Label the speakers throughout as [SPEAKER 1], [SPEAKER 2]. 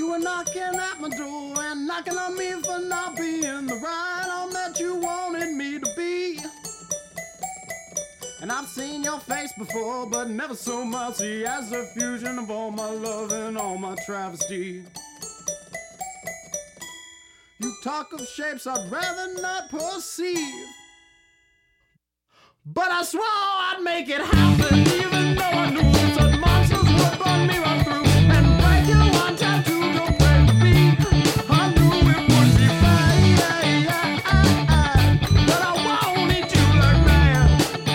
[SPEAKER 1] You were knocking at my door and knocking on me for not being the right on that you wanted me to be. And I've seen your face before, but never so much as a fusion of all my love and all my travesty. You talk of shapes I'd rather not perceive, but I swore I'd make it happen, even though I knew such monsters would burn me right through and break you one tattoo to break the beat. I knew it would be bad, but I won't eat you like mad.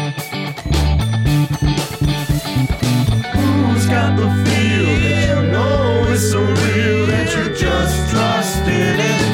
[SPEAKER 1] Who's got the feel that you know is so real that you just trust in it?